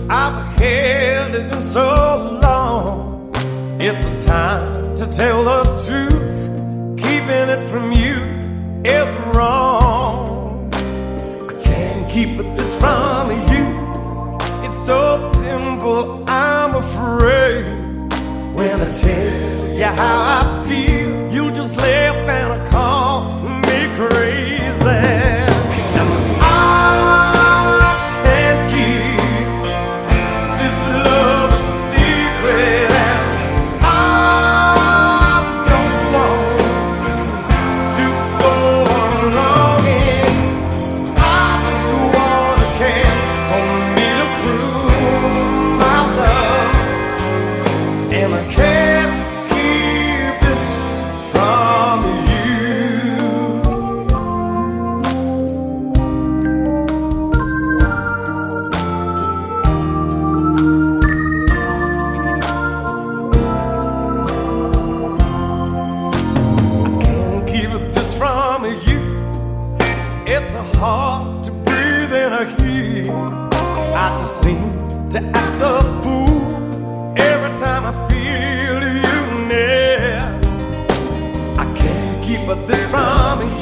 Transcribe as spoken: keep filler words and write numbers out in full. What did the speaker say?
I've held it in so long. It's a time to tell the truth. Keeping it from you is wrong. I can't keep this from you. It's so simple, I'm afraid. When I tell you how I feel, you just laugh and call me crazy. It's hard to breathe in a heat. I just seem to act a fool every time I feel you near. I can't keep this from you.